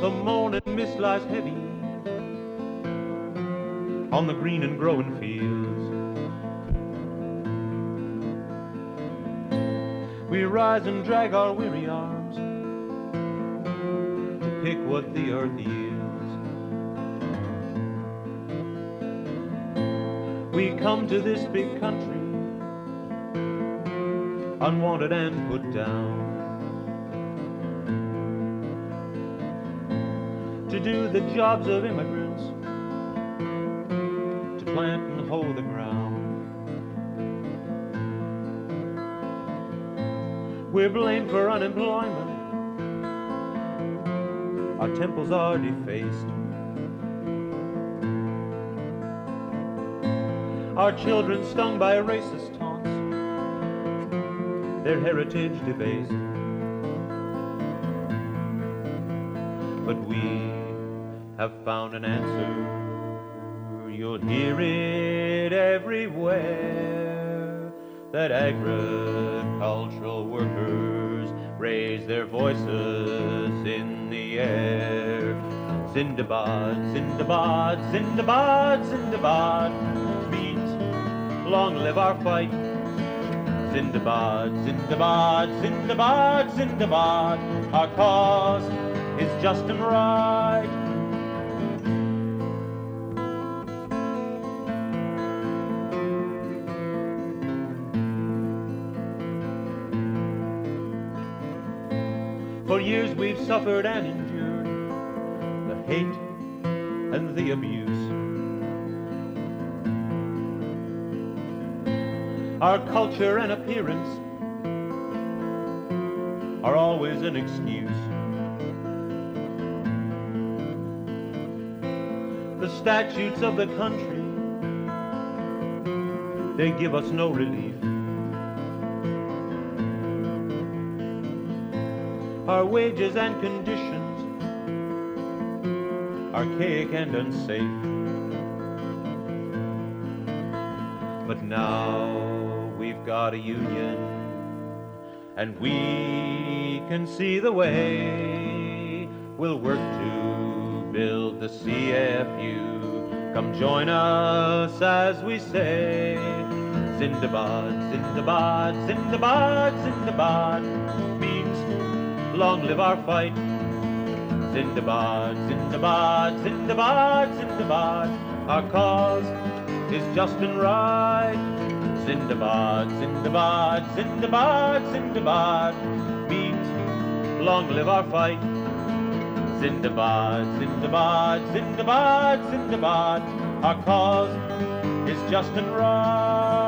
The morning mist lies heavy on the green and growing fields. We rise and drag our weary arms to pick what the earth yields. We come to this big country, unwanted and put down, to do the jobs of immigrants, to plant and hoe the ground. We're blamed for unemployment, our temples are defaced, our children stung by racist taunts, their heritage debased. But we have found an answer, you'll hear it everywhere, that agricultural workers raise their voices in the air. Zindabad, Zindabad, Zindabad, Zindabad means long live our fight. Zindabad, Zindabad, Zindabad, Zindabad, our cause is just and right. For years we've suffered and endured the hate and the abuse. Our culture and appearance are always an excuse. The statutes of the country, they give us no relief. Our wages and conditions, archaic and unsafe. But now we've got a union, and we can see the way. We'll work to build the CFU. Come join us as we say, Zindabad, Zindabad, Zindabad, Zindabad means long live our fight. Zindabad, Zindabad, Zindabad, Zindabad, our cause is just and right. Zindabad, Zindabad, Zindabad, Zindabad means long live our fight. Zindabad, Zindabad, Zindabad, Zindabad, our cause is just and right.